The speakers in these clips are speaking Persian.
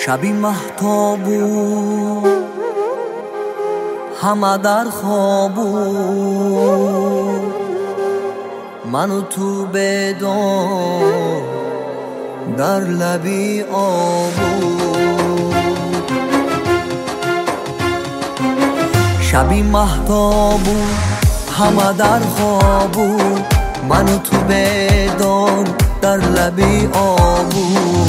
شبی مهتابو همه در خوابو منو تو بدان در لبی آبو شبی مهتابو همه در خوابو منو تو بدان در لبی آبو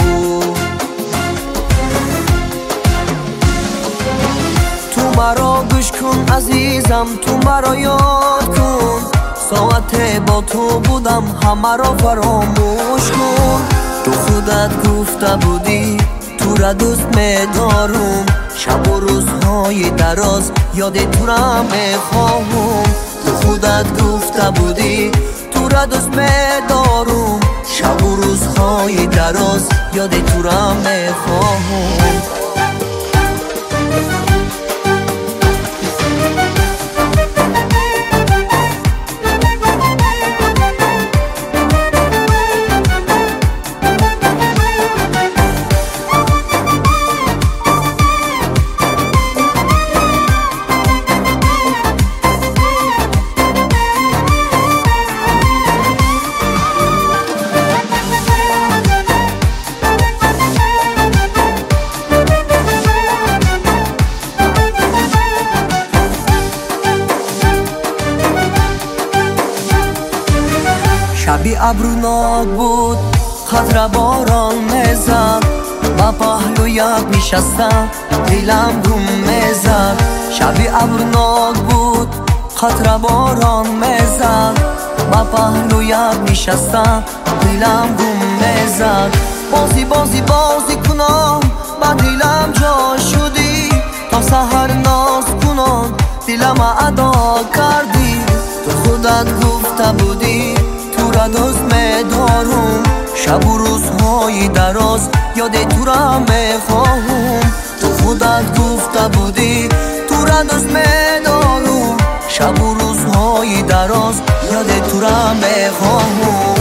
تو مرا گوش کن عزیزم تو مرا یاد کن ساعت با تو بودم همه را فراموش کن تو خودت گفته بودی تو را دوست می‌دارم شب و روزهای دراز یاد تو را میخواهم تو خودت گفته بودی تو را دوست می‌دارم شب و روزهای دراز یاد تو را میخواهم شبی ابروناک بود خضر باران میزد با پهلو یک نشستم دلم روم میزد شبی ابروناک بود خضر باران میزد با پهلو یک نشستم دلم روم میزد بازی کنم با دلم جا شدی تا سحر ناز کنم دلم ادا کردی تو خودت گفته بودی تو را دوست می‌دارم شب و روزهای دراز یاد تو را میخواهم تو خودت گفته بودی تو را دوست می‌دارم شب و روزهای دراز یاد تو را میخواهم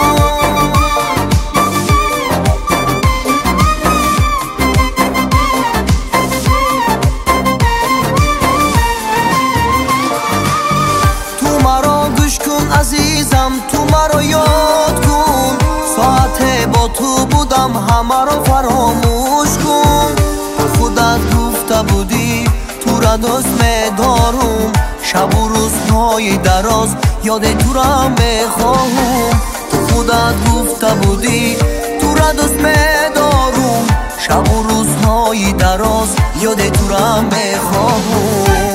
عزیزم تو مرا یاد کن ساعت با تو بودم همه را فراموش کن تو خودت گفته بودی تو را دوست می‌دارم شب و روزهای دراز یاد تو را میخواهم تو خودت گفته بودی تو را دوست می‌دارم شب و روزهای دراز یاد تو را میخواهم